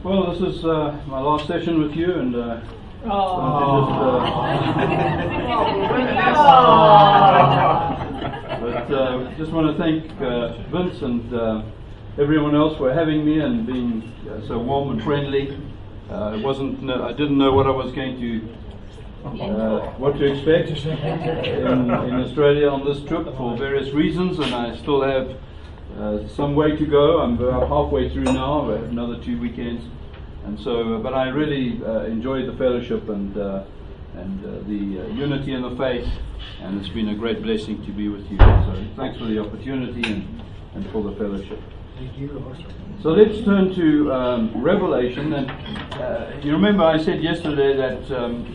Well, this is my last session with you, and just want to thank Vince and everyone else for having me and being so warm and friendly. I didn't know what I was going to what to expect in Australia on this trip for various reasons, and I still have some way to go. I'm about halfway through now. I have another 2 weekends, and so. But I really enjoyed the fellowship and the unity in the faith, and it's been a great blessing to be with you. So thanks for the opportunity and for the fellowship. Thank you. So let's turn to Revelation, and you remember I said yesterday that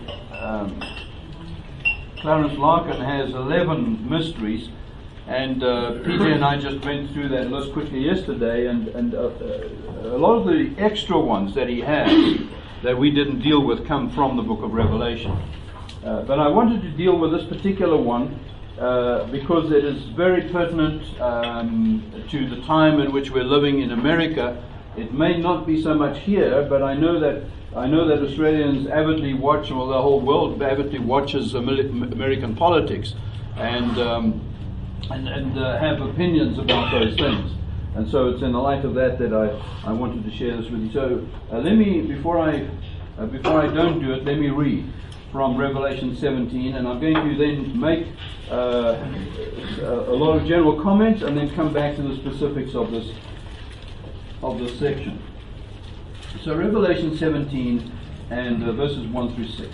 Clarence Larkin has 11 mysteries. And PJ and I just went through that list quickly yesterday, and a lot of the extra ones that he has that we didn't deal with come from the book of Revelation. But I wanted to deal with this particular one because it is very pertinent to the time in which we're living in America. It may not be so much here, but I know that Australians avidly watch, well, the whole world avidly watches American politics, and have opinions about those things. And so it's in the light of that I wanted to share this with you. So let me, before I don't do it, let me read from Revelation 17, and I'm going to then make a lot of general comments and then come back to the specifics of this section. So Revelation 17 and verses 1 through 6.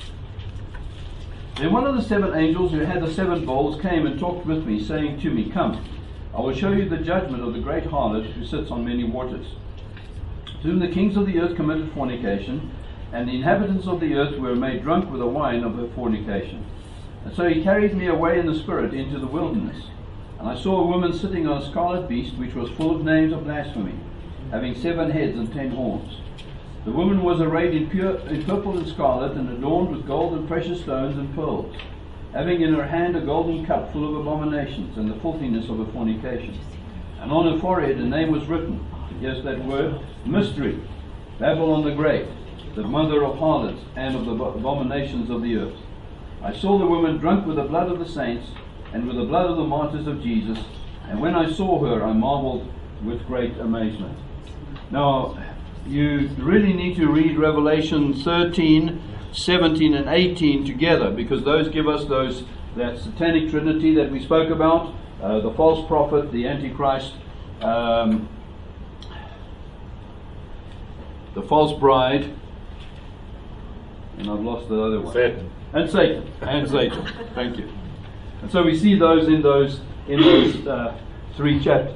Then one of the 7 angels who had the 7 bowls came and talked with me, saying to me, "Come, I will show you the judgment of the great harlot who sits on many waters, to whom the kings of the earth committed fornication, and the inhabitants of the earth were made drunk with the wine of her fornication." And so he carried me away in the spirit into the wilderness. And I saw a woman sitting on a scarlet beast, which was full of names of blasphemy, having 7 heads and 10 horns. The woman was arrayed in purple and scarlet, and adorned with gold and precious stones and pearls, having in her hand a golden cup full of abominations and the filthiness of her fornication. And on her forehead a name was written, yes, that word, Mystery, Babylon the Great, the mother of harlots and of the abominations of the earth. I saw the woman drunk with the blood of the saints and with the blood of the martyrs of Jesus, and when I saw her I marveled with great amazement. Now, you really need to read Revelation 13, 17 and 18 together, because those give us that satanic trinity that we spoke about, the false prophet, the Antichrist, the false bride, and I've lost the other one. Satan. And Satan. Thank you. And so we see those in those 3 chapters.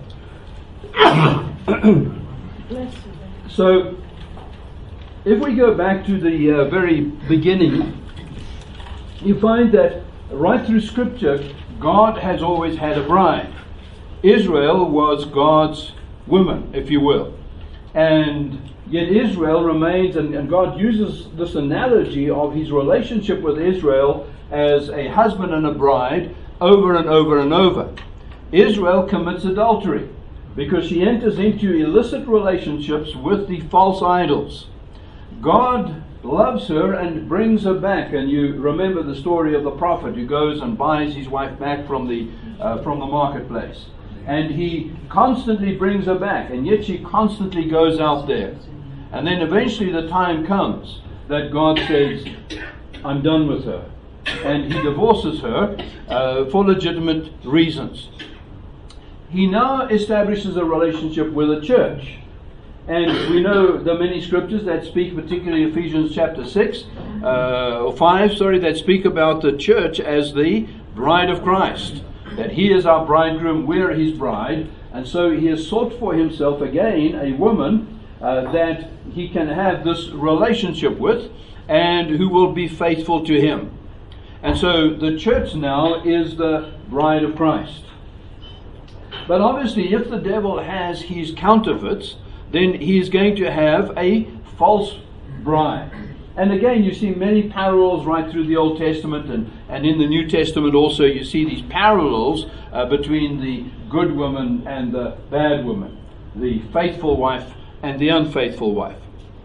So, if we go back to the very beginning, you find that right through Scripture, God has always had a bride. Israel was God's woman, if you will. And yet Israel remains, and God uses this analogy of his relationship with Israel as a husband and a bride over and over and over. Israel commits adultery because she enters into illicit relationships with the false idols. God loves her and brings her back, and you remember the story of the prophet who goes and buys his wife back from the marketplace, and he constantly brings her back, and yet she constantly goes out there, and then eventually the time comes that God says, "I'm done with her," and he divorces her for legitimate reasons. He now establishes a relationship with the church. And we know the many scriptures that speak, particularly Ephesians chapter 5, that speak about the church as the bride of Christ. That he is our bridegroom, we're his bride. And so he has sought for himself again a woman that he can have this relationship with and who will be faithful to him. And so the church now is the bride of Christ. But obviously, if the devil has his counterfeits, then he is going to have a false bride. And again, you see many parallels right through the Old Testament and in the New Testament also. You see these parallels between the good woman and the bad woman, the faithful wife and the unfaithful wife.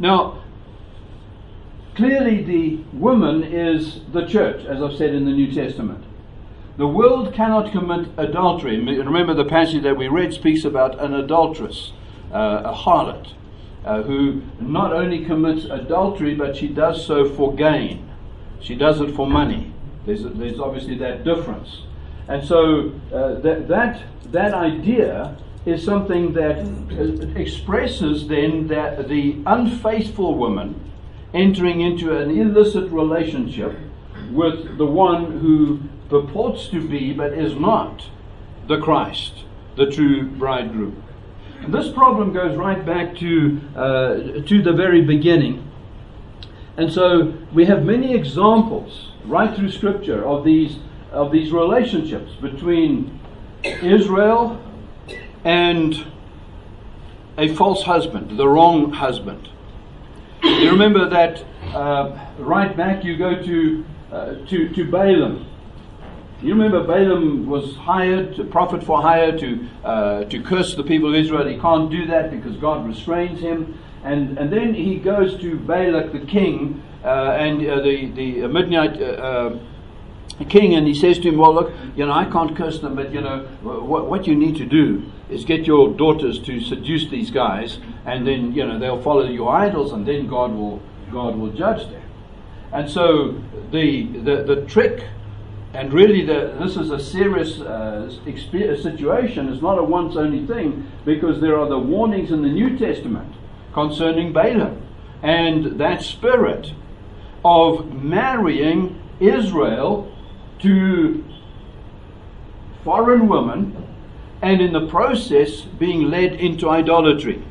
Now, clearly the woman is the church, as I've said in the New Testament. The world cannot commit adultery. Remember the passage that we read speaks about an adulteress, a harlot, who not only commits adultery, but she does so for gain. She does it for money. There's obviously that difference. And so that idea is something that expresses then that the unfaithful woman entering into an illicit relationship with the one who purports to be but is not the Christ, the true bridegroom. And this problem goes right back to the very beginning. And so we have many examples right through Scripture of these relationships between Israel and a false husband, the wrong husband. You remember that right back you go to Balaam. You remember Balaam was hired, a prophet for hire, to curse the people of Israel. He can't do that because God restrains him. And then he goes to Balak the king, and the Midianite king, and he says to him, well, look, I can't curse them, but what you need to do is get your daughters to seduce these guys, and then they'll follow your idols, and then God will judge them. And so the trick, and really this is a serious situation. It's not a once only thing, because there are the warnings in the New Testament concerning Balaam and that spirit of marrying Israel to foreign women, and in the process being led into idolatry.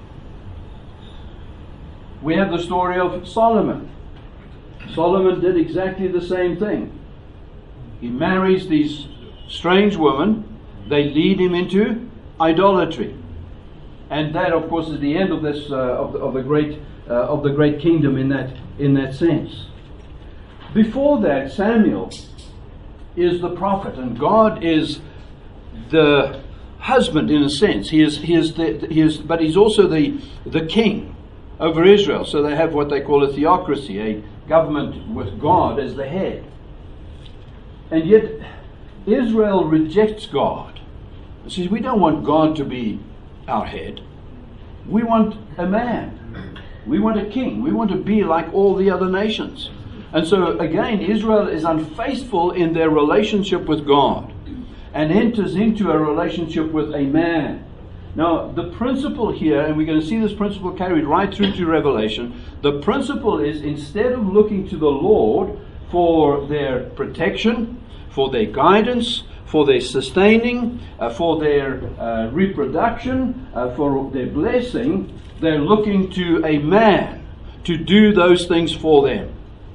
We have the story of Solomon. Solomon did exactly the same thing. He marries these strange women. They lead him into idolatry, and that, of course, is the end of this of the great kingdom in that sense. Before that, Samuel is the prophet, and God is the husband in a sense. But he's also the king over Israel. So they have what they call a theocracy, a government with God as the head. And yet Israel rejects God. It says, we don't want God to be our head. We want a man. We want a king. We want to be like all the other nations. And so again, Israel is unfaithful in their relationship with God and enters into a relationship with a man. Now, the principle here, and we're going to see this principle carried right through to Revelation, the principle is, instead of looking to the Lord for their protection, for their guidance, for their sustaining, for their reproduction, for their blessing, they're looking to a man to do those things for them.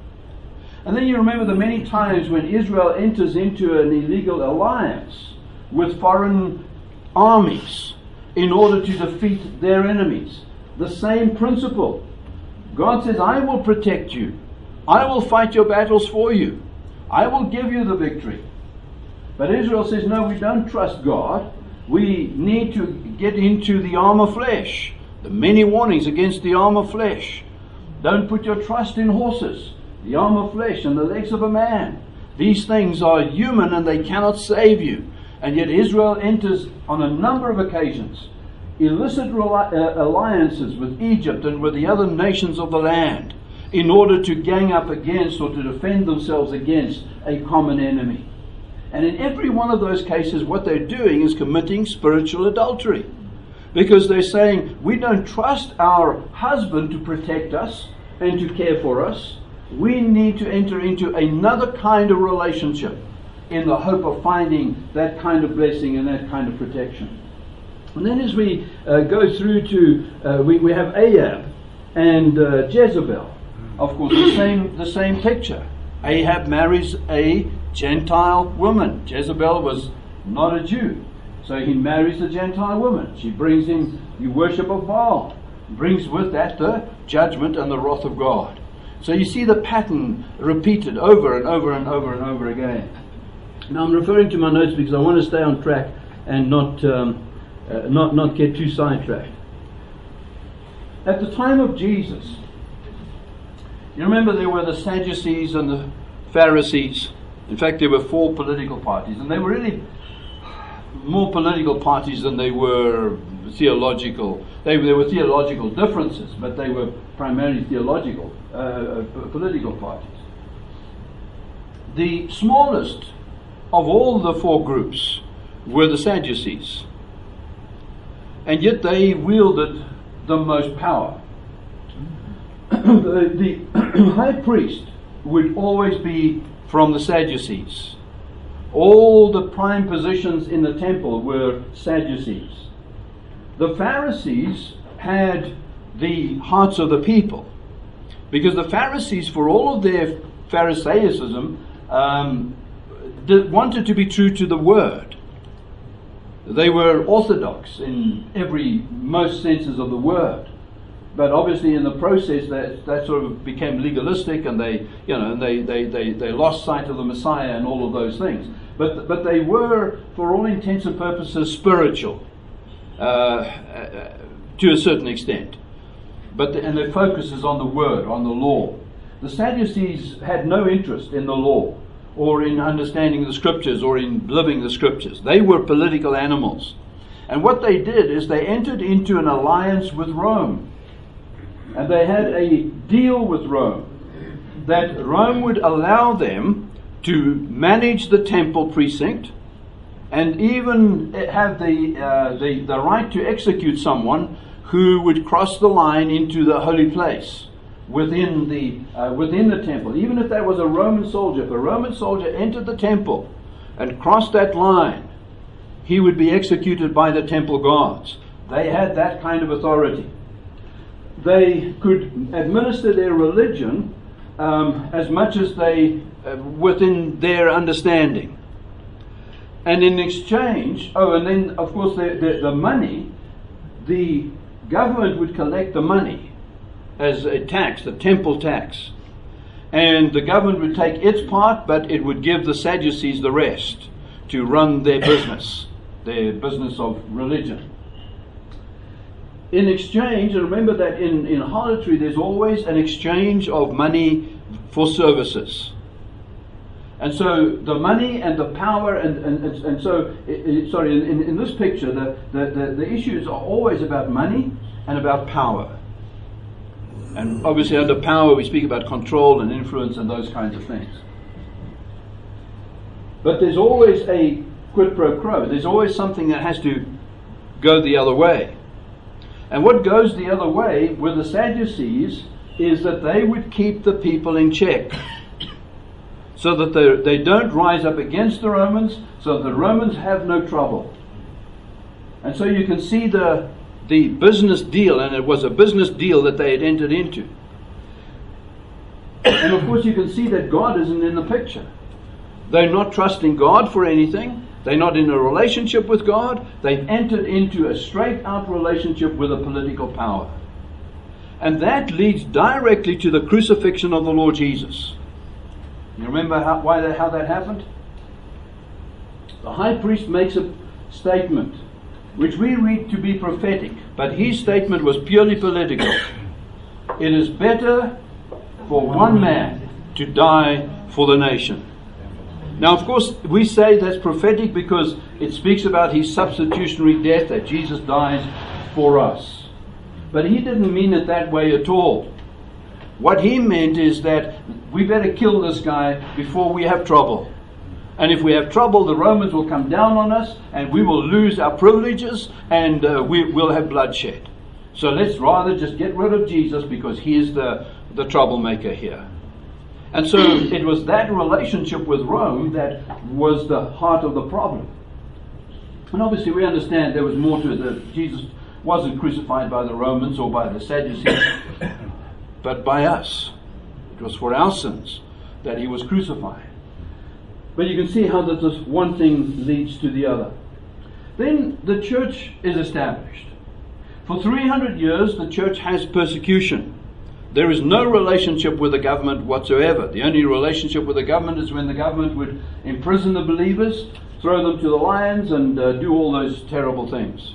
And then you remember the many times when Israel enters into an illegal alliance with foreign armies in order to defeat their enemies. The same principle. God says, I will protect you. I will fight your battles for you. I will give you the victory. But Israel says, no, we don't trust God. We need to get into the arm of flesh. The many warnings against the arm of flesh. Don't put your trust in horses, the arm of flesh, and the legs of a man. These things are human and they cannot save you. And yet Israel enters on a number of occasions illicit alliances with Egypt and with the other nations of the land in order to gang up against or to defend themselves against a common enemy. And in every one of those cases, what they're doing is committing spiritual adultery. Because they're saying, we don't trust our husband to protect us and to care for us. We need to enter into another kind of relationship in the hope of finding that kind of blessing and that kind of protection. And then as we go through to, we have Ahab and Jezebel. Of course, the same picture. Ahab marries a Gentile woman. Jezebel was not a Jew. So he marries a Gentile woman. She brings in the worship of Baal. Brings with that the judgment and the wrath of God. So you see the pattern repeated over and over and over and over again. Now I'm referring to my notes because I want to stay on track and not get too sidetracked. At the time of Jesus, You remember there were the Sadducees and the Pharisees. In fact, there were 4 political parties, and they were really more political parties than they were theological. There were theological differences, but they were primarily theological, political parties. The smallest of all the 4 groups were the Sadducees, and yet they wielded the most power. The high priest would always be from the Sadducees. All the prime positions in the temple were Sadducees. The Pharisees had the hearts of the people, because the Pharisees, for all of their Pharisaism, wanted to be true to the word. They were orthodox in most senses of the word. But obviously, in the process, that sort of became legalistic, and they lost sight of the Messiah and all of those things. But they were, for all intents and purposes, spiritual to a certain extent. And their focus is on the word, on the law. The Sadducees had no interest in the law, or in understanding the scriptures, or in living the scriptures. They were political animals. And what they did is they entered into an alliance with Rome. And they had a deal with Rome, that Rome would allow them to manage the temple precinct, and even have the right to execute someone who would cross the line into the holy place within the temple. Even if that was a Roman soldier, if a Roman soldier entered the temple and crossed that line, he would be executed by the temple guards. They had that kind of authority. They could administer their religion as much as they within their understanding. And in exchange, and then of course the money, the government would collect the money as a tax, the temple tax. And the government would take its part, but it would give the Sadducees the rest to run their business of religion. In exchange, and remember that in harlotry there's always an exchange of money for services. And so the money and the power, and so, in this picture, the issues are always about money and about power. And obviously under power we speak about control and influence and those kinds of things. But there's always a quid pro quo. There's always something that has to go the other way. And what goes the other way with the Sadducees is that they would keep the people in check, so that they don't rise up against the Romans, so that the Romans have no trouble. And so you can see the business deal, and it was a business deal that they had entered into. And of course you can see that God isn't in the picture. They're not trusting God for anything. They're not in a relationship with God. They've entered into a straight-out relationship with a political power. And that leads directly to the crucifixion of the Lord Jesus. You remember how that happened? The high priest makes a statement, which we read to be prophetic, but his statement was purely political. It is better for one man to die for the nation. Now, of course, we say that's prophetic because it speaks about his substitutionary death, that Jesus dies for us. But he didn't mean it that way at all. What he meant is that we better kill this guy before we have trouble. And if we have trouble, the Romans will come down on us, and we will lose our privileges, and we'll have bloodshed. So let's rather just get rid of Jesus, because he is the troublemaker here. And so it was that relationship with Rome that was the heart of the problem. And obviously we understand there was more to it, that Jesus wasn't crucified by the Romans or by the Sadducees, but by us. It was for our sins that he was crucified. But you can see how that this one thing leads to the other. Then the church is established. For 300 years the church has persecution. There is no relationship with the government whatsoever. The only relationship with the government is when the government would imprison the believers, throw them to the lions, and do all those terrible things.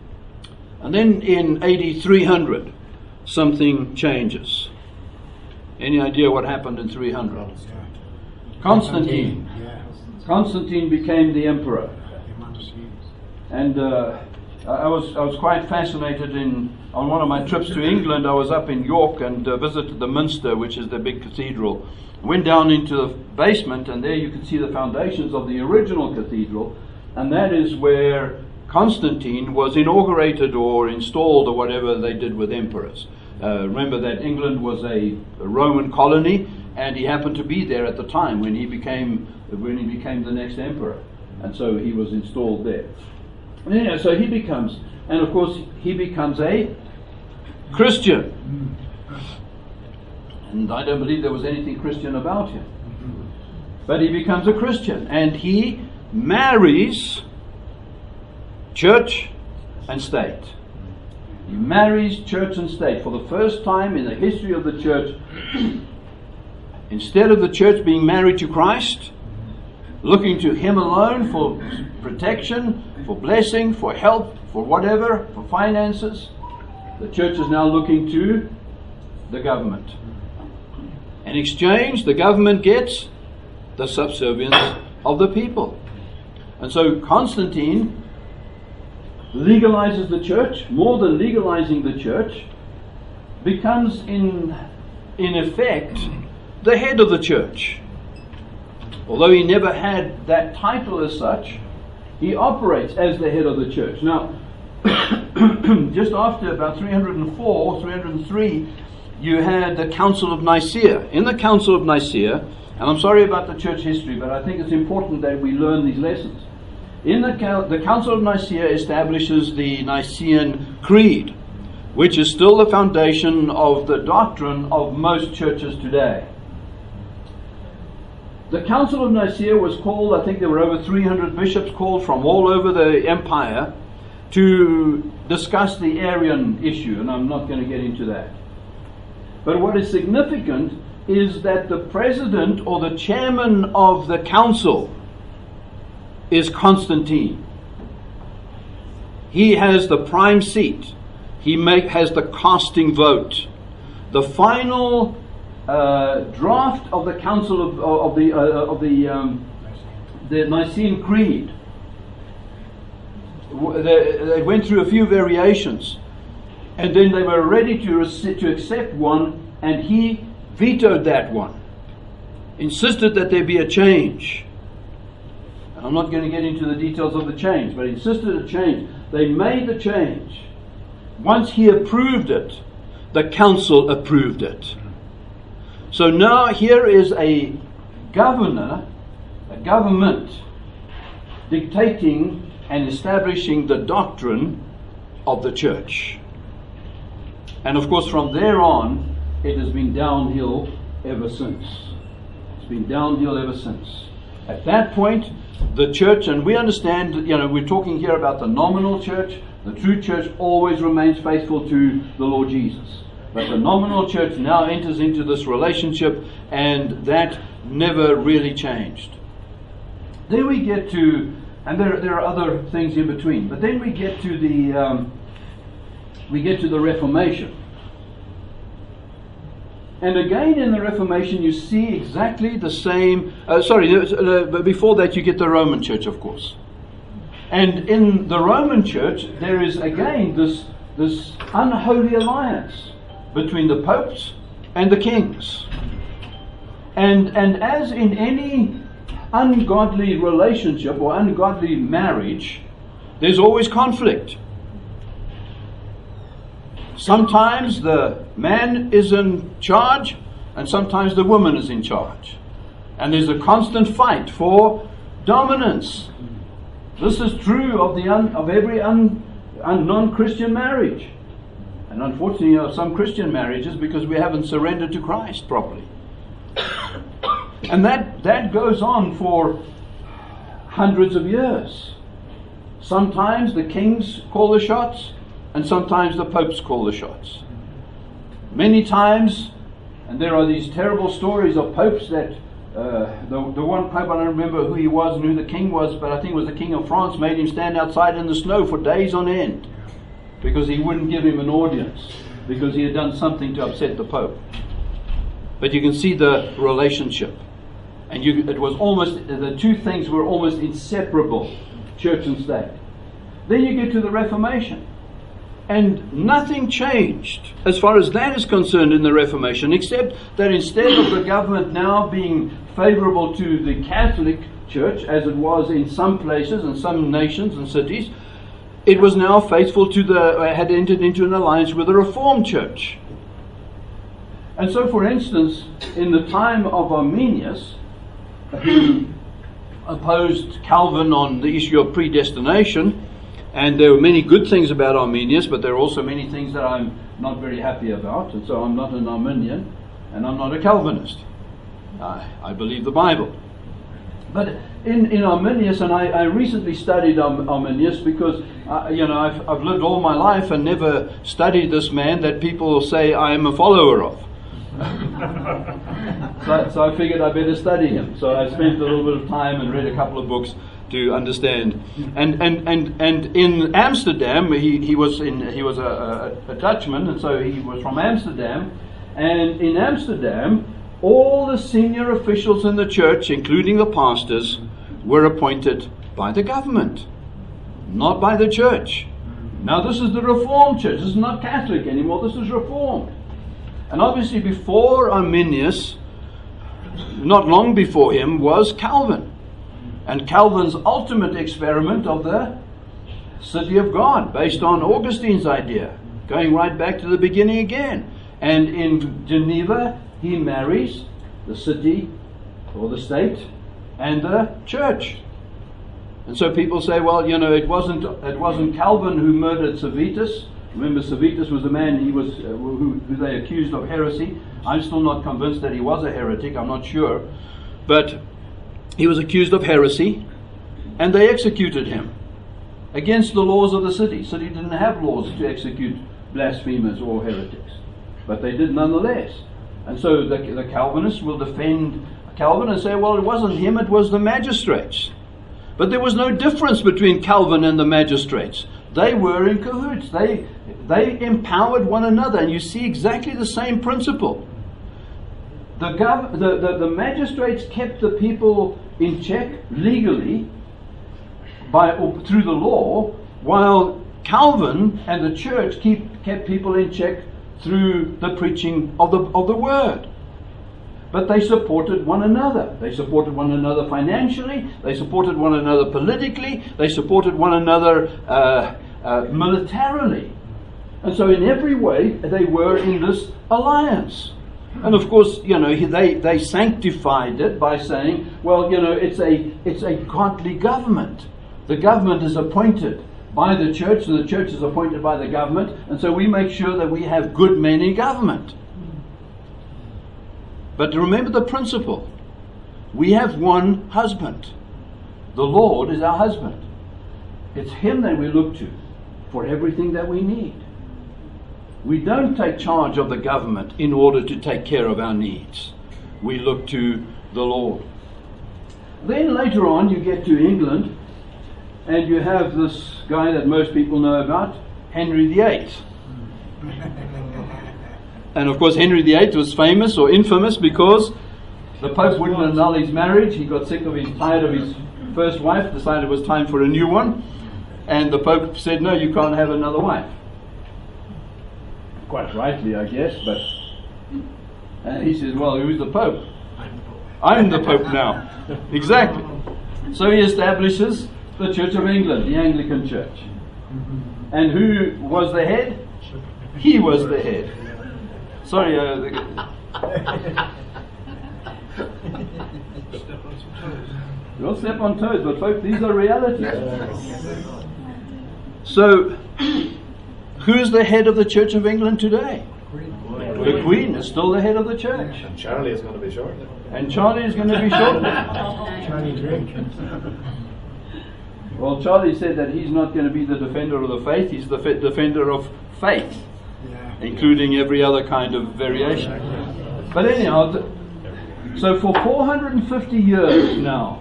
And then in AD 300, something changes. Any idea what happened in 300? Constantine. Constantine became the emperor. And I was quite fascinated on one of my trips to England. I was up in York and visited the Minster, which is the big cathedral. Went down into the basement, and there you could see the foundations of the original cathedral, and that is where Constantine was inaugurated or installed, or whatever they did with emperors. Remember that England was a Roman colony, and he happened to be there at the time when he became the next emperor, and so he was installed there. And so he becomes a Christian. And I don't believe there was anything Christian about him. But he becomes a Christian, and he marries church and state. He marries church and state. For the first time in the history of the church, instead of the church being married to Christ, looking to Him alone for protection, for blessing, for help, for whatever, for finances, the church is now looking to the government. In exchange, the government gets the subservience of the people. And so Constantine legalizes the church. More than legalizing the church, becomes in effect the head of the church. Although he never had that title as such, he operates as the head of the church. Now, just after about 304, 303, you had the Council of Nicaea. In the Council of Nicaea, and I'm sorry about the church history, but I think it's important that we learn these lessons. In the Council of Nicaea establishes the Nicene Creed, which is still the foundation of the doctrine of most churches today. The Council of Nicaea was called, I think there were over 300 bishops called from all over the empire to discuss the Arian issue, and I'm not going to get into that. But what is significant is that the president or the chairman of the council is Constantine. He has the prime seat. He has the casting vote. The final draft of the Council of the Nicene Creed. They went through a few variations, and then they were ready to accept one, and he vetoed that one, insisted that there be a change. And I'm not going to get into the details of the change, but he insisted a change. They made the change. Once he approved it, the council approved it. So now here is a governor, a government, dictating and establishing the doctrine of the church. And of course from there on, it has been downhill ever since. It's been downhill ever since. At that point, the church, and we understand, we're talking here about the nominal church. The true church always remains faithful to the Lord Jesus. But the nominal church now enters into this relationship, and that never really changed. Then we get to, and there are other things in between, but then we get to the Reformation. And again in the Reformation you see exactly the same, but before that you get the Roman Church, of course. And in the Roman Church there is again this unholy alliance between the popes and the kings. And as in any ungodly relationship or ungodly marriage, there's always conflict. Sometimes the man is in charge, and sometimes the woman is in charge. And there's a constant fight for dominance. This is true of every non-Christian marriage. And unfortunately of some Christian marriages, because we haven't surrendered to Christ properly. And that goes on for hundreds of years. Sometimes the kings call the shots, and sometimes the popes call the shots. Many times, and there are these terrible stories of popes that the one pope, I don't remember who he was and who the king was, but I think it was the King of France, made him stand outside in the snow for days on end because he wouldn't give him an audience, because he had done something to upset the pope. But you can see the relationship. And it was almost, the two things were almost inseparable, church and state. Then you get to the Reformation. And nothing changed as far as that is concerned in the Reformation, except that instead of the government now being favorable to the Catholic Church, as it was in some places and some nations and cities, it was now faithful to had entered into an alliance with the Reformed Church. And so, for instance, in the time of Arminius, who opposed Calvin on the issue of predestination, and there were many good things about Arminius, but there are also many things that I'm not very happy about, and so I'm not an Arminian, and I'm not a Calvinist. I believe the Bible. But in Arminius, and I recently studied Arminius because, I've lived all my life and never studied this man that people say I am a follower of. So I figured I better study him. So I spent a little bit of time and read a couple of books to understand. And in Amsterdam, he was a Dutchman, and so he was from Amsterdam. And in Amsterdam, all the senior officials in the church, including the pastors, were appointed by the government, not by the church. Now this is the Reformed Church. This is not Catholic anymore. This is Reformed. And obviously before Arminius, not long before him, was Calvin. And Calvin's ultimate experiment of the city of God, based on Augustine's idea, going right back to the beginning again. And in Geneva, he marries the city or the state and the church. And so people say, well, it wasn't Calvin who murdered Servetus. Remember, Servetus was the man who they accused of heresy. I'm still not convinced that he was a heretic. I'm not sure. But he was accused of heresy, and they executed him against the laws of the city. The city didn't have laws to execute blasphemers or heretics, but they did nonetheless. And so the Calvinists will defend Calvin and say, well, it wasn't him, it was the magistrates. But there was no difference between Calvin and the magistrates. They were in cahoots. They empowered one another, and you see exactly the same principle. The magistrates kept the people in check legally through the law, while Calvin and the church kept people in check through the preaching of the word. But they supported one another. They supported one another financially. They supported one another politically. They supported one another militarily. And so in every way, they were in this alliance. And of course, they sanctified it by saying, well, it's a godly government. The government is appointed by the church, and the church is appointed by the government, and so we make sure that we have good men in government. But remember the principle. We have one husband. The Lord is our husband. It's Him that we look to for everything that we need. We don't take charge of the government in order to take care of our needs. We look to the Lord. Then later on you get to England, and you have this guy that most people know about, Henry VIII. And of course Henry VIII was famous or infamous because the Pope wouldn't annul his marriage. He got tired of his first wife, decided it was time for a new one. And the Pope said, no, you can't have another wife. Quite rightly, I guess, but... And he says, well, who's the Pope? I'm the Pope now. Exactly. So he establishes the Church of England, the Anglican Church. And who was the head? He was the head. Sorry, we'll step on toes, but folks, these are realities. So, who's the head of the Church of England today? The Queen is still the head of the church. And Charlie is going to be short. And Charlie is going to be short. Well, Charlie said that he's not going to be the defender of the faith, he's the defender of faith, including every other kind of variation. But anyhow, so for 450 years now,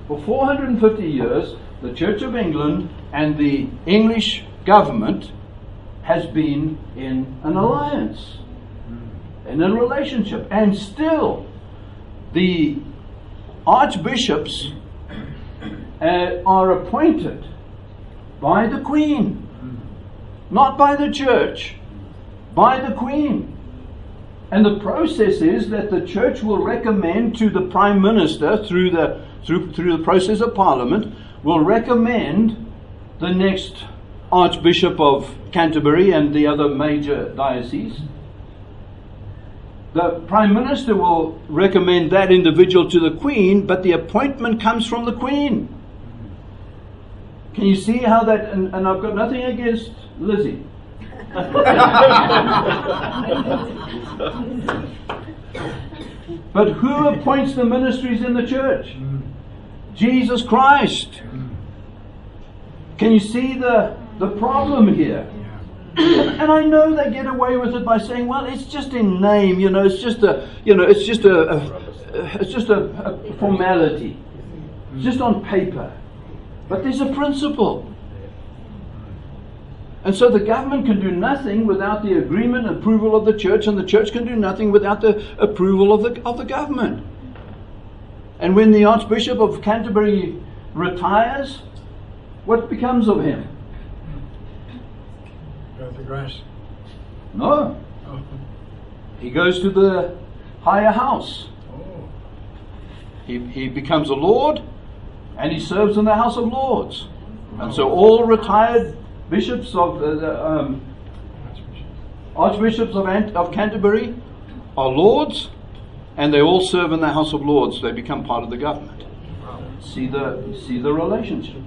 the Church of England and the English government has been in an alliance. in a relationship. And still, the archbishops are appointed by the Queen, not by the church, by the Queen. And the process is that the church will recommend to the Prime Minister, through the process of Parliament, will recommend the next Archbishop of Canterbury and the other major dioceses. The Prime Minister will recommend that individual to the Queen, but the appointment comes from the Queen. Can you see how that, and I've got nothing against Lizzie. But who appoints the ministries in the church? Jesus Christ. Can you see the problem here? And I know they get away with it by saying, well, it's just in name, it's just a formality. It's just on paper. But there's a principle. And so the government can do nothing without the agreement and approval of the church, and the church can do nothing without the approval of the government. And when the Archbishop of Canterbury retires, what becomes of him? Got the grass. No. He goes to the higher house. Oh. He becomes a lord, and he serves in the House of Lords. And so all retired bishops of archbishops of Canterbury are lords, and they all serve in the House of Lords. They become part of the government. See the relationship.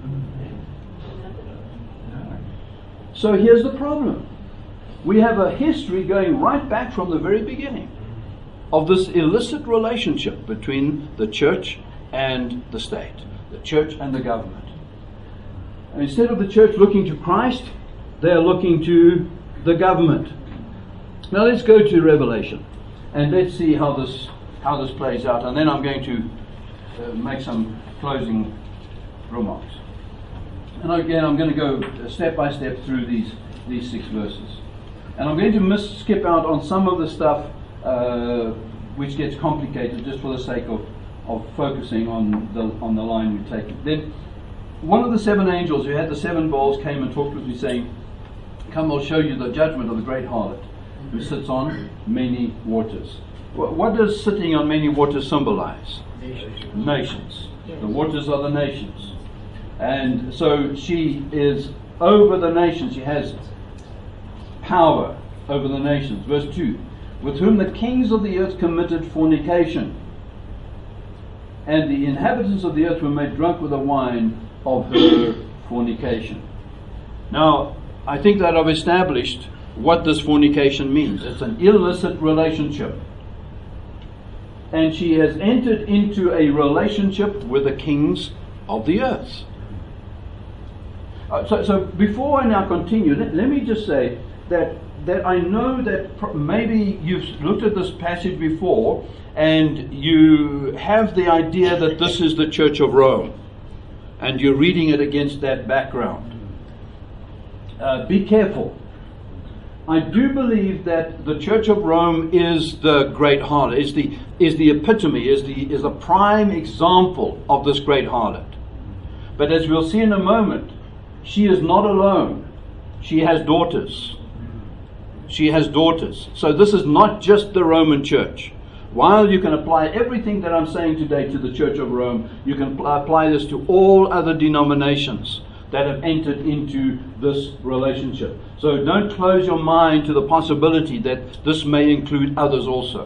So here's the problem. We have a history going right back from the very beginning of this illicit relationship between the church and the state, the church and the government. And instead of the church looking to Christ, they are looking to the government. Now let's go to Revelation and let's see how this plays out, and then I'm going to make some closing remarks. And again, I'm going to go step by step through these 6 verses. And I'm going to skip out on some of the stuff which gets complicated just for the sake of focusing on the line we've taken. Then one of the 7 angels who had the 7 bowls came and talked with me, saying, "Come, I'll show you the judgment of the great harlot, who sits on many waters." What does sitting on many waters symbolize? Nations. The waters are the nations. And so she is over the nations. She has power over the nations. Verse 2. "With whom the kings of the earth committed fornication, and the inhabitants of the earth were made drunk with the wine of her fornication." Now, I think that I've established what this fornication means. It's an illicit relationship. And she has entered into a relationship with the kings of the earth. So before I now continue, let me just say that I know that maybe you've looked at this passage before and you have the idea that this is the Church of Rome, and you're reading it against that background. Be careful. I do believe that the Church of Rome is the great harlot, is the epitome, is a prime example of this great harlot. But as we'll see in a moment, she is not alone. She has daughters. She has daughters. So this is not just the Roman Church. While you can apply everything that I'm saying today to the Church of Rome, you can apply this to all other denominations that have entered into this relationship. So don't close your mind to the possibility that this may include others also.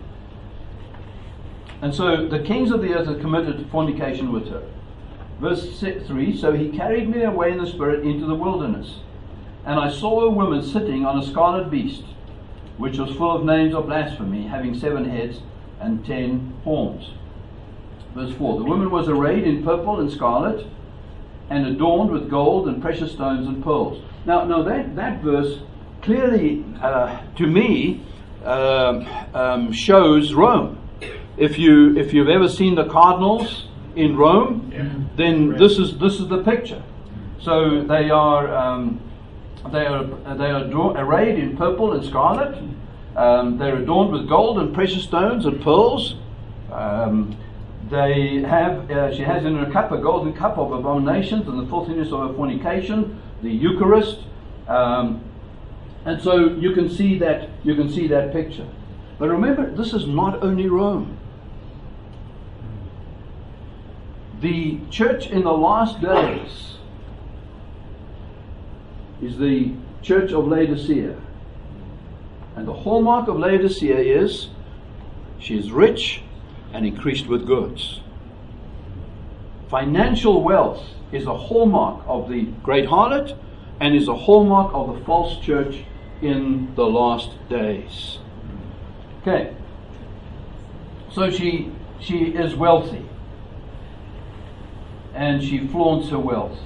And so the kings of the earth have committed fornication with her. Verse 3, "So he carried me away in the spirit into the wilderness. And I saw a woman sitting on a scarlet beast, which was full of names of blasphemy, having 7 heads and 10 horns." Verse 4, "The woman was arrayed in purple and scarlet, and adorned with gold and precious stones and pearls." Now that verse clearly, to me, shows Rome. If you've ever seen the cardinals in Rome, then this is the picture. So they are arrayed in purple and scarlet, They're adorned with gold and precious stones and pearls. They have, she has in her cup a golden cup of abominations and the filthiness of her fornication, the Eucharist, and so you can see that picture. But remember, this is not only Rome. The church in the last days is the church of Laodicea, and the hallmark of Laodicea is she is rich and increased with goods. Financial wealth is a hallmark of the great harlot and is a hallmark of the false church in the last days. Okay, so she is wealthy and she flaunts her wealth.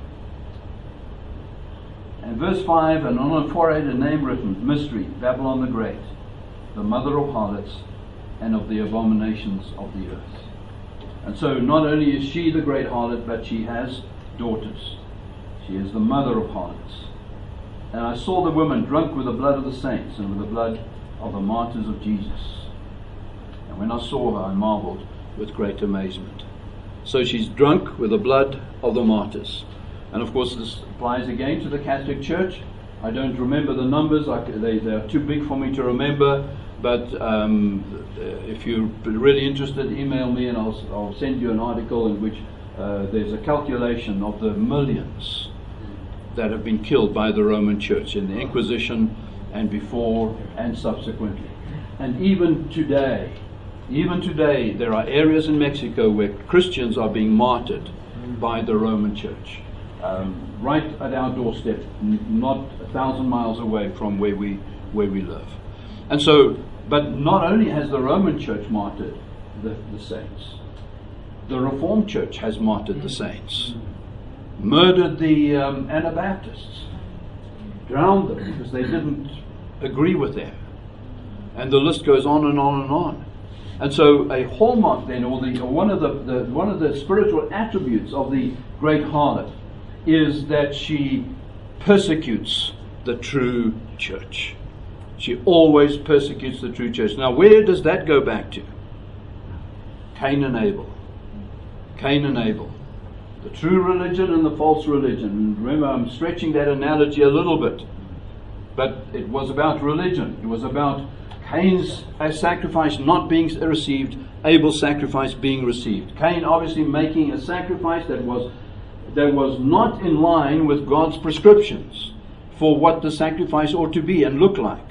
And verse 5, and on her forehead a name written, Mystery, Babylon the Great, the mother of harlots and of the abominations of the earth. And so not only is she the great harlot, but she has daughters. She is the mother of harlots. And I saw the woman drunk with the blood of the saints and with the blood of the martyrs of Jesus. And when I saw her, I marveled with great amazement. So she's drunk with the blood of the martyrs. And of course this applies again to the Catholic Church. I don't remember the numbers, they are too big for me to remember, but if you're really interested, email me and I'll send you an article in which there's a calculation of the millions that have been killed by the Roman Church in the Inquisition and before and subsequently. And even today there are areas in Mexico where Christians are being martyred by the Roman Church. Right at our doorstep, not 1,000 miles away from where we live. And so, but not only has the Roman Church martyred the saints, the Reformed Church has martyred the saints, murdered the Anabaptists, drowned them because they didn't agree with them, and the list goes on and on and on. And so, a hallmark then, or one of the spiritual attributes of the great harlot is that she persecutes the true church. She always persecutes the true church. Now, where does that go back to? Cain and Abel. Cain and Abel. The true religion and the false religion. And remember, I'm stretching that analogy a little bit. But it was about religion. It was about Cain's sacrifice not being received, Abel's sacrifice being received. Cain obviously making a sacrifice that was not in line with God's prescriptions for what the sacrifice ought to be and look like.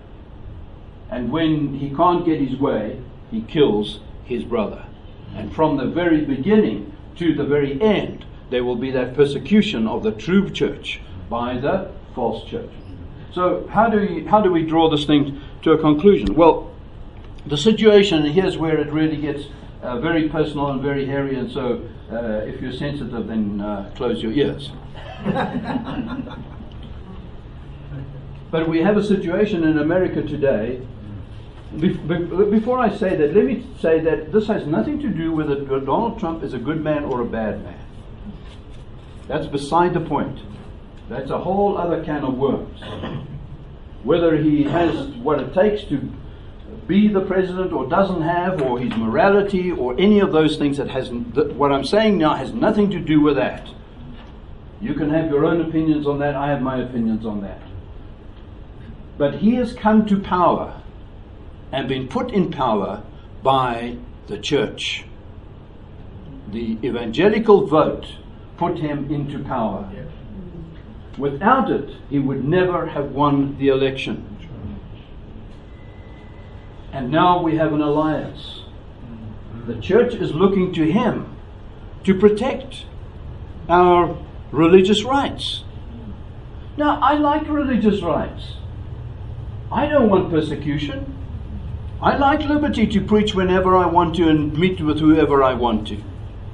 And when he can't get his way, he kills his brother. And from the very beginning to the very end, there will be that persecution of the true church by the false church. So how do we draw this thing to a conclusion? Well, the situation, here's where it really gets very personal and very hairy, and so if you're sensitive, then close your ears. But we have a situation in America today. Before I say that, let me say that this has nothing to do with whether Donald Trump is a good man or a bad man. That's beside the point. That's a whole other can of worms. Whether he has what it takes to be the president or doesn't have, or his morality, or any of those things, what I'm saying now has nothing to do with that. You can have your own opinions on that. I have my opinions on that. But he has come to power and been put in power by the church. The evangelical vote put him into power. Without it, he would never have won the election. And now we have an alliance. The church is looking to him to protect our religious rights. Now, I like religious rights. I don't want persecution. I like liberty to preach whenever I want to and meet with whoever I want to.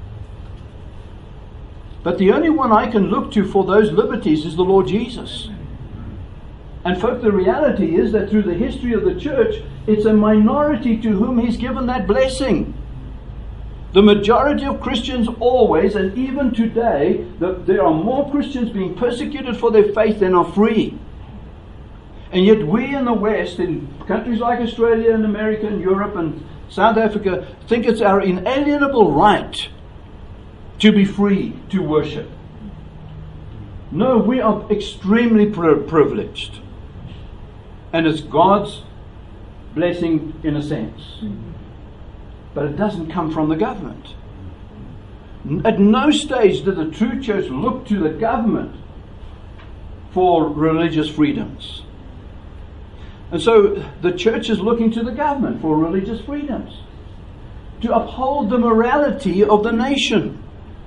But the only one I can look to for those liberties is the Lord Jesus. And folks, the reality is that through the history of the church, it's a minority to whom He's given that blessing. The majority of Christians always, and even today, there are more Christians being persecuted for their faith than are free. And yet we in the West, in countries like Australia and America and Europe and South Africa, think it's our inalienable right to be free to worship. No, we are extremely privileged. And it's God's blessing in a sense. But it doesn't come from the government. At no stage did the true church look to the government for religious freedoms. And so the church is looking to the government for religious freedoms, to uphold the morality of the nation.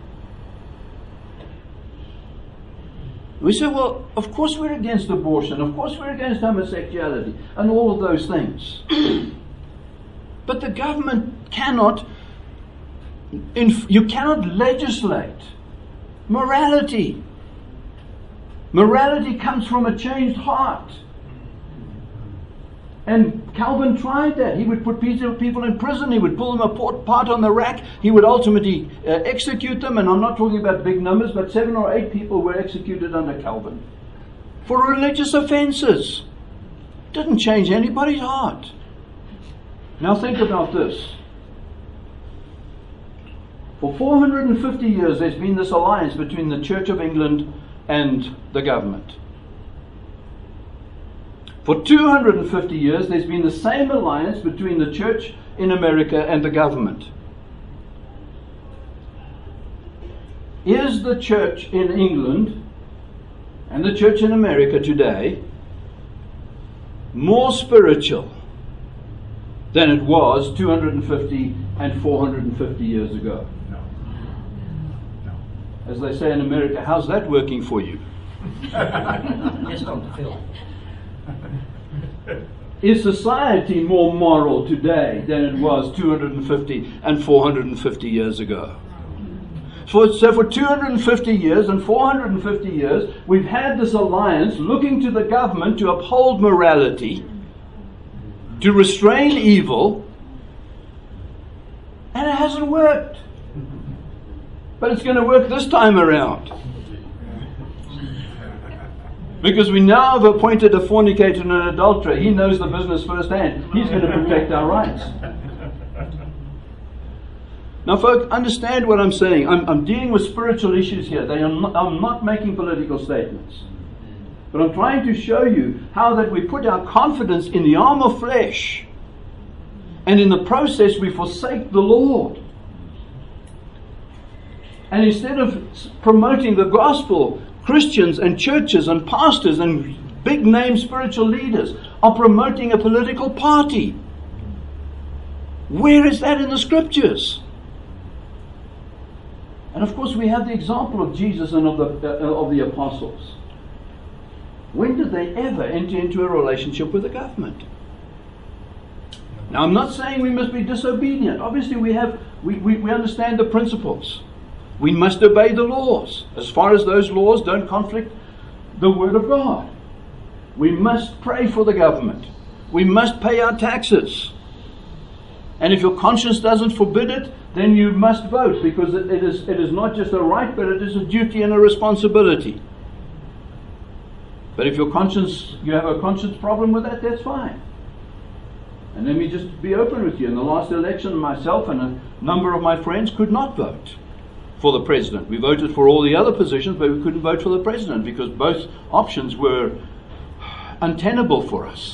We say, well, of course we're against abortion, of course we're against homosexuality, and all of those things. But the government cannot, you cannot legislate morality. Morality comes from a changed heart. And Calvin tried that. He would put people in prison. He would pull them apart on the rack. He would ultimately execute them. And I'm not talking about big numbers, but 7 or 8 people were executed under Calvin for religious offenses. Didn't change anybody's heart. Now think about this. For 450 years there's been this alliance between the Church of England and the government. For 250 years, there's been the same alliance between the church in America and the government. Is the church in England and the church in America today more spiritual than it was 250 and 450 years ago? No. As they say in America, how's that working for you? Yes, Dr. Phil. Is society more moral today than it was 250 and 450 years ago? So for 250 years and 450 years, we've had this alliance looking to the government to uphold morality, to restrain evil, and it hasn't worked. But it's going to work this time around. Because we now have appointed a fornicator and an adulterer. He knows the business firsthand. He's going to protect our rights. Now, folk, understand what I'm saying. I'm dealing with spiritual issues here. I'm not making political statements. But I'm trying to show you how that we put our confidence in the arm of flesh. And in the process, we forsake the Lord. And instead of promoting the gospel, Christians and churches and pastors and big name spiritual leaders are promoting a political party. Where is that in the scriptures? And of course we have the example of Jesus and of the apostles. When did they ever enter into a relationship with the government? Now I'm not saying we must be disobedient. Obviously we understand the principles. We must obey the laws, as far as those laws don't conflict the Word of God. We must pray for the government. We must pay our taxes. And if your conscience doesn't forbid it, then you must vote, because it is not just a right, but it is a duty and a responsibility. But if you have a conscience problem with that, that's fine. And let me just be open with you. In the last election, myself and a number of my friends could not vote for the president. We voted for all the other positions, but we couldn't vote for the president because both options were untenable for us.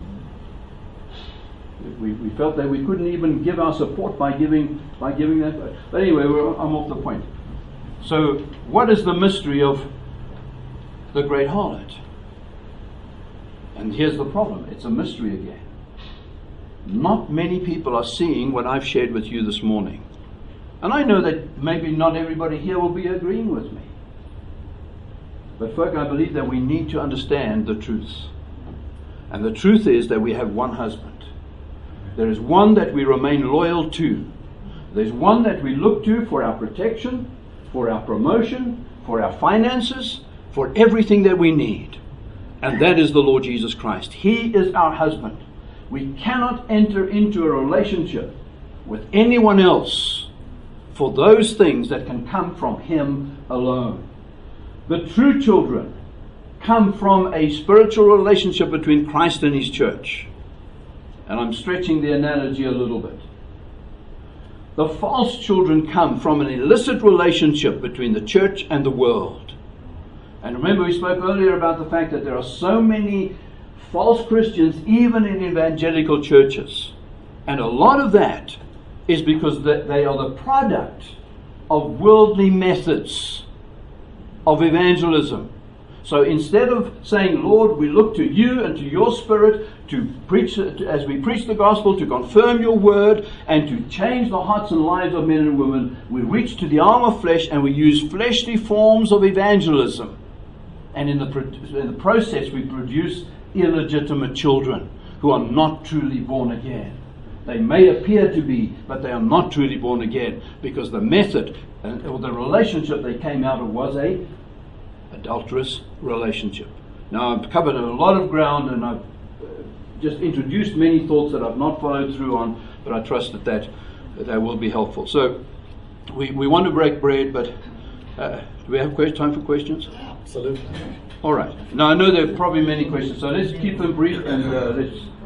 We felt that we couldn't even give our support by giving that vote. But anyway, I'm off the point. So, what is the mystery of the great harlot? And here's the problem. It's a mystery again. Not many people are seeing what I've shared with you this morning. And I know that maybe not everybody here will be agreeing with me. But folk, I believe that we need to understand the truths. And the truth is that we have one husband. There is one that we remain loyal to. There's one that we look to for our protection, for our promotion, for our finances, for everything that we need. And that is the Lord Jesus Christ. He is our husband. We cannot enter into a relationship with anyone else for those things that can come from Him alone. The true children come from a spiritual relationship between Christ and His church. And I'm stretching the analogy a little bit. The false children come from an illicit relationship between the church and the world. And remember, we spoke earlier about the fact that there are so many false Christians even in evangelical churches. And a lot of that is because they are the product of worldly methods of evangelism. So instead of saying, Lord, we look to you and to your Spirit to preach, as we preach the gospel, to confirm your word and to change the hearts and lives of men and women, we reach to the arm of flesh and we use fleshly forms of evangelism. And in the process we produce illegitimate children who are not truly born again. They may appear to be, but they are not truly born again, because the method or the relationship they came out of was a adulterous relationship. Now, I've covered a lot of ground and I've just introduced many thoughts that I've not followed through on, but I trust that will be helpful. So we want to break bread, but do we have time for questions? Absolutely. All right. Now, I know there are probably many questions, so let's keep them brief and let's